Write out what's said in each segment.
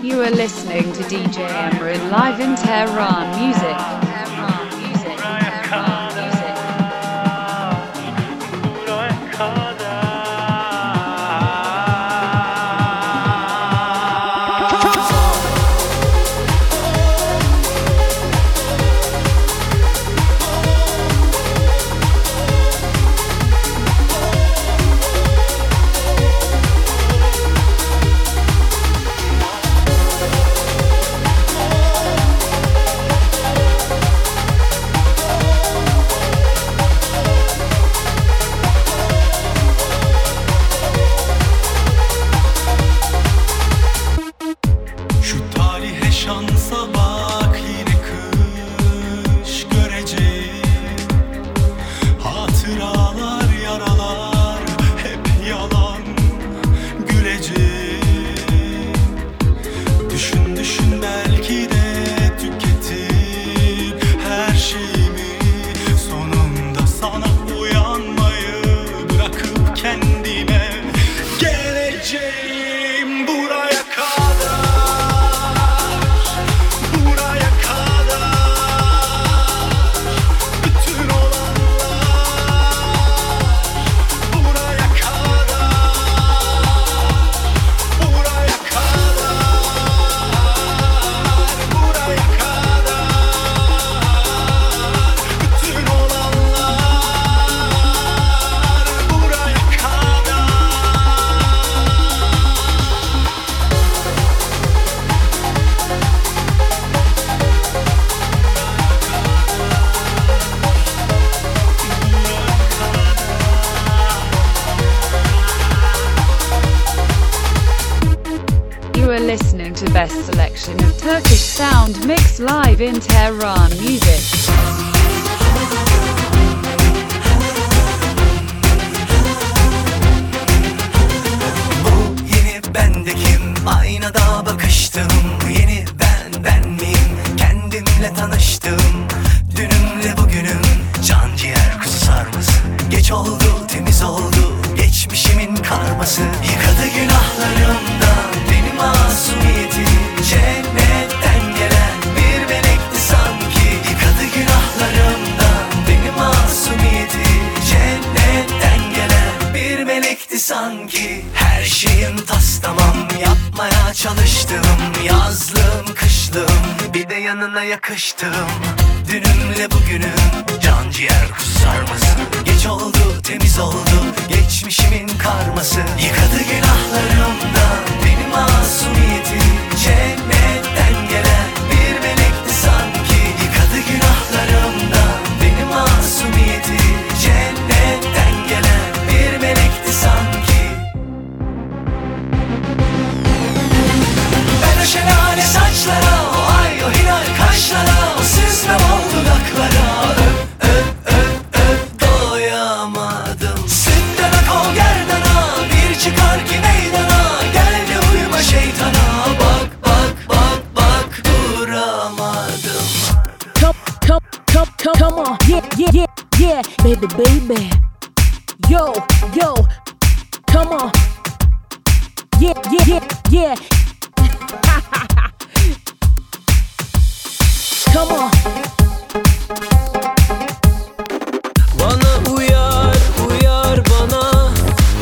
You are listening to DJ Emran live in Tehran Music. To best selection of Turkish sound mixed live in Tehran Music. Bu yeni bendekim, aynada bakıştım. Yeni ben miyim? Kendimle tanıştım. Dünümle bugünüm, can ciğer kuzu sarması. Geç oldu, temiz oldu, geçmişimin karması. Yıkadı günahlarımdan beni masumiyetim. Cennetten gelen bir melekti sanki. Yıkadı günahlarımdan beni masumiyetim. Cennetten gelen bir melekti sanki. Her şeyim tas tamam, yapmaya çalıştım. Yazlım kışlım, bir de yanına yakıştım. Dünümle bugünüm, can ciğer kuzu sarması. Geç oldu, temiz oldu, geçmişimin karması. Yıkadı günahlarımdan beni masumiyetim. Cennetten gelen bir melekti sanki. Yıkadı günahlarımdan beni masumiyetim. Cennetten gelen bir melekti sanki. Ben o şelale saçlara, o ay o hilal kaşlara, o süzme bol dudaklara doyamadım. Sütten ak o gerdana, bir çıkar ki meydana. Gel de uyuma şeytana, bak duramadım. Come on, yeah, baby. Yo, come on, yeah. Come on. Bana uyar bana.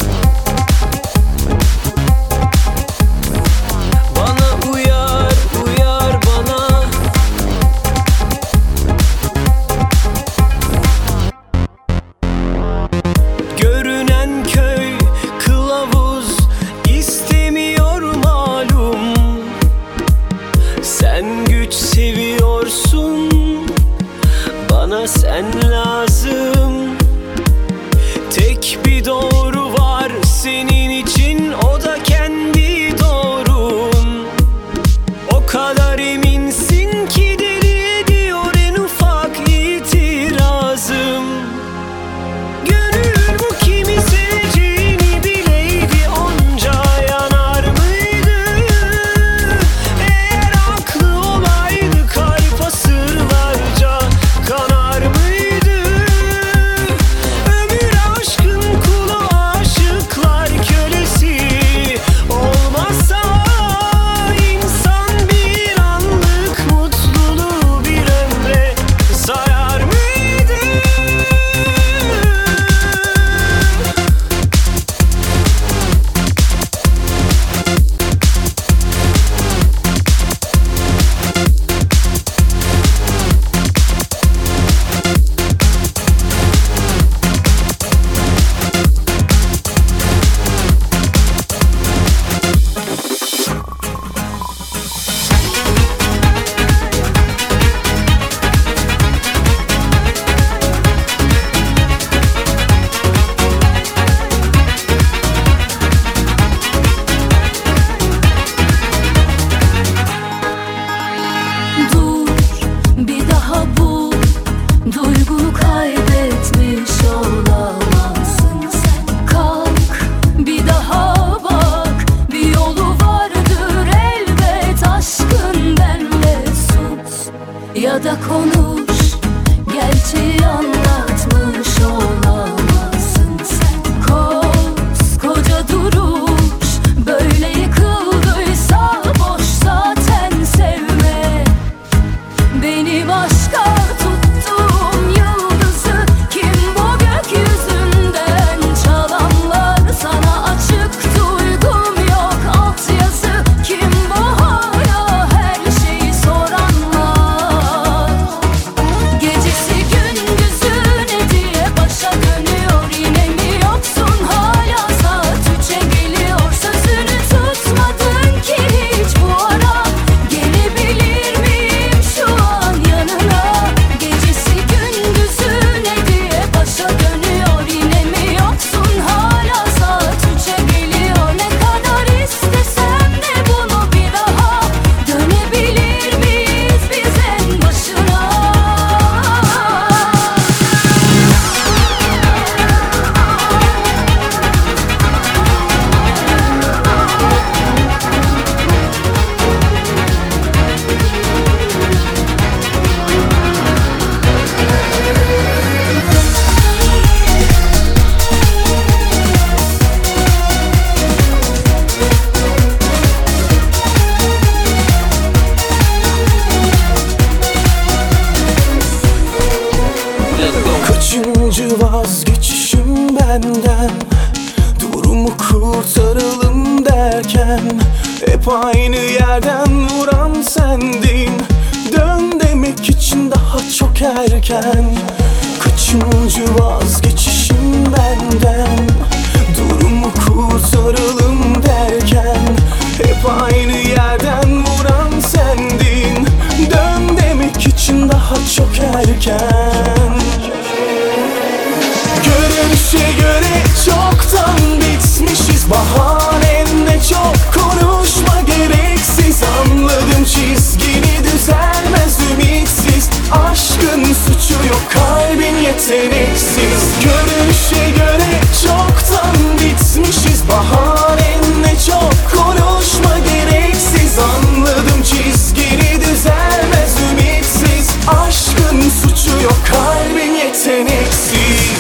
Bana uyar bana. Görünen köy kılavuz istemiyor malum. Sen güç seviyorsun, bana sen lazım. Tek bir doğru var senin için, o da kendi doğrun. O kadar eminsin ki deli ediyor en ufak itirazım. Gönül bu kimi seveceğini bileydi, onca yanar mıydı? Eğer aklı olaydı kalp asırlarca kanar mıydı? Ömür aşkın kulu geçişim benden. Durumu kurtaralım derken hep aynı yerden vuran sendin. Dön demek için daha çok erken. Kaçıncı vazgeçişim benden. Durumu kurtaralım derken hep aynı yerden vuran sendin. Dön demek için daha çok erken. Görünüşe göre çoktan bitmişiz. Bahanen ne çok, konuşma gereksiz. Anladım çizgini düzelmez ümitsiz. Aşkın suçu yok, kalbin yeteneksiz. Görünüşe göre çoktan bitmişiz. Bahanen ne çok, konuşma gereksiz. Anladım çizgini düzelmez ümitsiz. Aşkın suçu yok, kalbin yeteneksiz.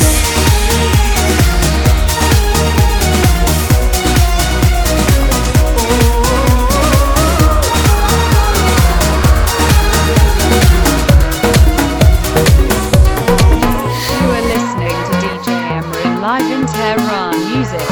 Live in Tehran music.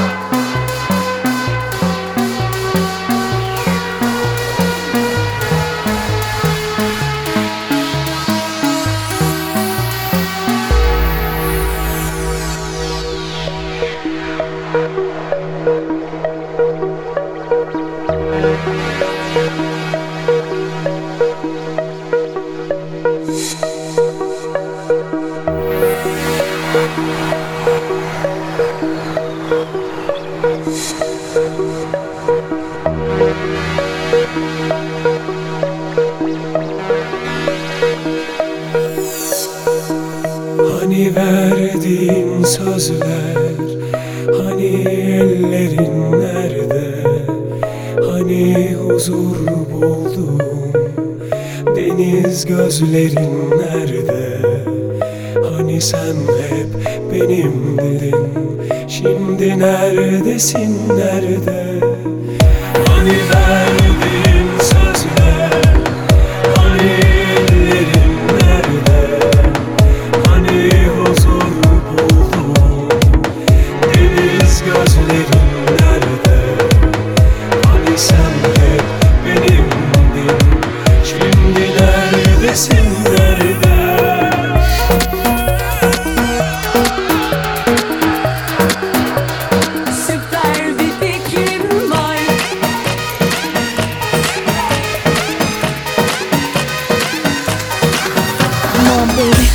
Hani verdiğin sözler, hani ellerin nerede? Hani huzur buldum, deniz gözlerin nerede? Hani sen hep benim dedin, şimdi neredesin, nerede? Hani verdiğin sözler, hani ellerin nerede? Hani huzur buldum, deniz gözlerin nerede? Hani sen hep benimdin, şimdi neredesin, nerede? Süper bir fikrim var. Come on baby.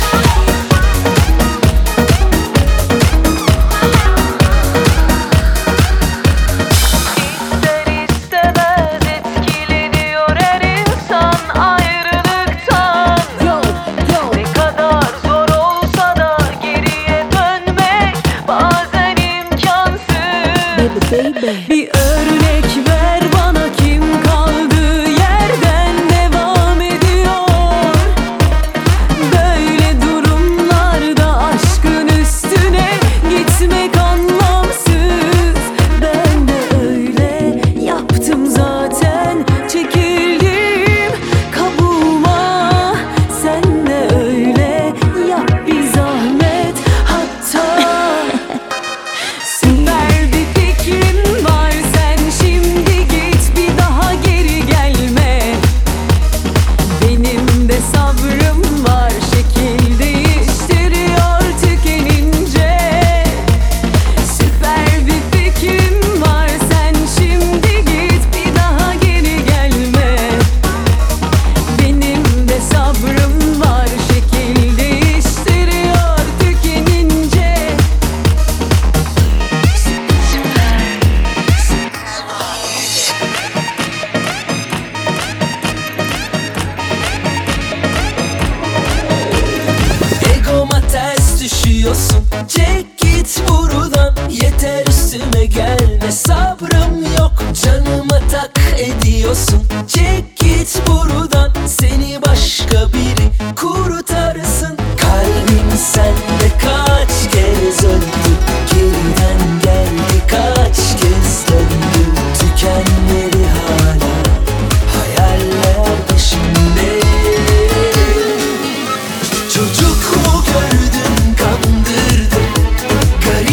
İster istemez etkileniyor her insan ayrılıktan. Yo yo. Ne kadar zor olsa da geriye dönmek bazen imkansız. Baby. Bir örnek ver bana, kim kaldığı yerden devam ediyor? Böyle durumlarda aşkın üstüne gitmek anlamsız. Ben de öyle yaptım zaten, çekildim kabuğuma. Sen de öyle yap bir zahmet hatta. Süper bir fikrim var, sen şimdi git, bir daha geri gelme. Benim de sabrım var, şekil değiştiriyor tükenince. Süper bir fikrim var, sen şimdi git, bir daha geri gelme. Benim de sabrım var, şekil değiştiriyor tükenince. Egoma ters düşüyorsun, çek git buradan. Yeter üstüme gelme, sabrım yok. Canıma tak ediyorsun, çek git buradan. Seni başka biri kurtarsın. Kalbim sende kaç kez öldü, geriden geldi kaç kez döndü. Tükenmedi hala hayaller peşinde. Çocuk mu gördün, kandırdın.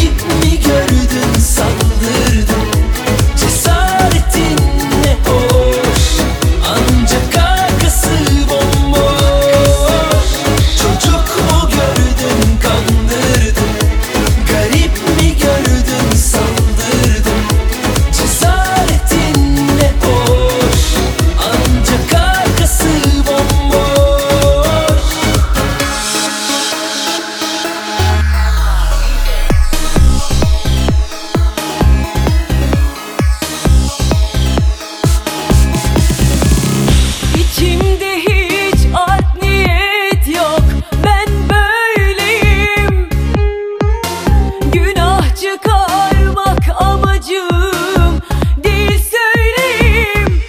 amacım değil söyleyeyim.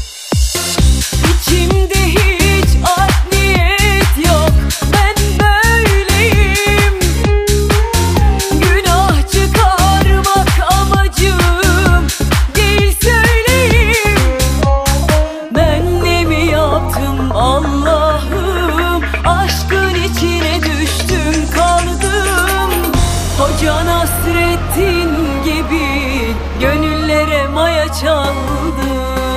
İçimde hiç art niyet yok, ben böyleyim. Günah çıkarmak amacım değil söyleyeyim. Ben ne mi yaptım Allah'ım, aşkın içine düştüm kaldım. Hoca Nasrettin gibi gönüllere maya çaldım.